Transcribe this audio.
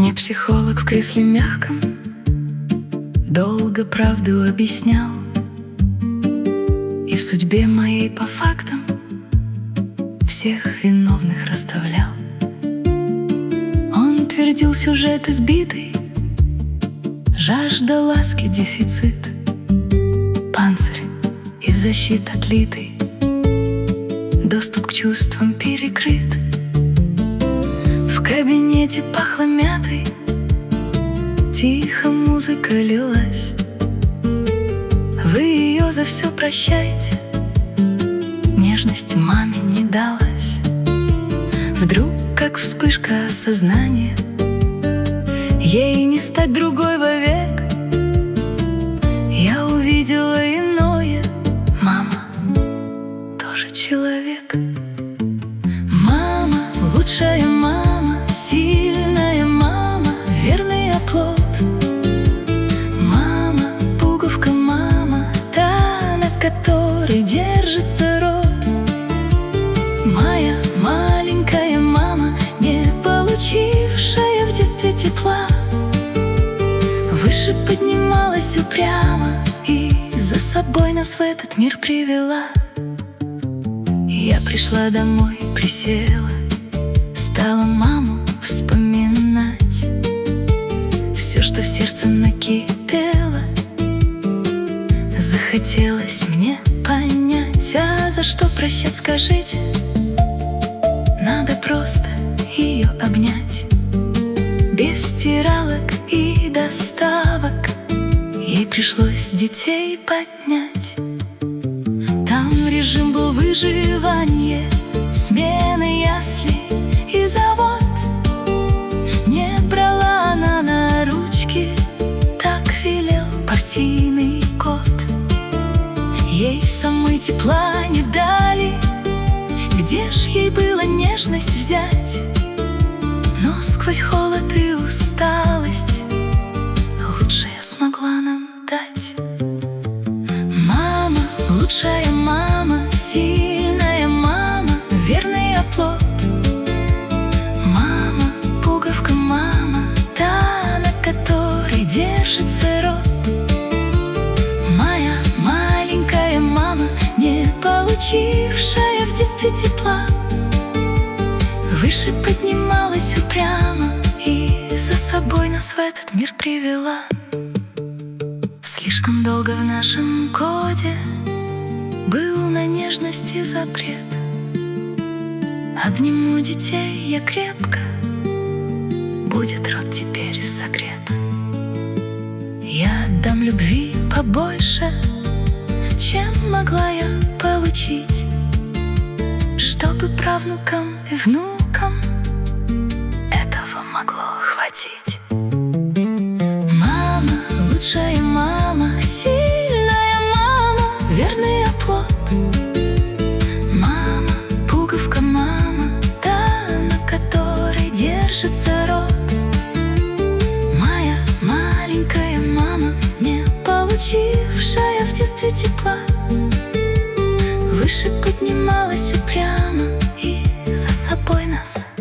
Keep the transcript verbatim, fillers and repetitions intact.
Мне психолог в кресле мягком долго правду объяснял, и в судьбе моей по фактам всех виновных расставлял. Он твердил сюжет избитый, жажда ласки дефицит, панцирь из защит отлитый, доступ к чувствам перекрыт. В кабинете пахло мятой, тихо музыка лилась. Вы ее за все прощаете, нежности маме не далась. Вдруг, как вспышка осознания, ей не стать другой вовек. Я увидела иное: мама тоже человек. Мама, лучшая мама, сильная мама, верный оплот. Мама, пуговка мама, та, на которой держится род. Моя маленькая мама, не получившая в детстве тепла, выше поднималась упрямо и за собой нас в этот мир привела. Я пришла домой, присела, стала маму вспоминать. Все, что в сердце накипело, захотелось мне понять. А за что прощать, скажите? Надо просто ее обнять. Без стиралок и доставок ей пришлось детей поднять. Там режим был выживание, смены ясли и завод. Не брала она на ручки, так велел партийный код. Ей самой тепла не дали, где ж ей было нежность взять? Но сквозь холод и усталость лучшее смогла нам дать. Мама, лучшая мама, сильная мама, верный оплот. Мама, пуговка мама, та, на которой держится род. Моя маленькая мама, не получившая в детстве тепла, выше поднималась упрямо и за собой нас в этот мир привела. Слишком долго в нашем коде был на нежности запрет. Обниму детей я крепко, будет рот теперь согрет. Я отдам любви побольше, чем могла я получить, чтобы правнукам и внукам этого могло хватить. Мама, лучшая мама, сильная мама, верный оплот. Мама, пуговка мама, та, на которой держится род. Моя маленькая мама, не получившая в детстве тепла, выше поднималась упрямо и за собой нас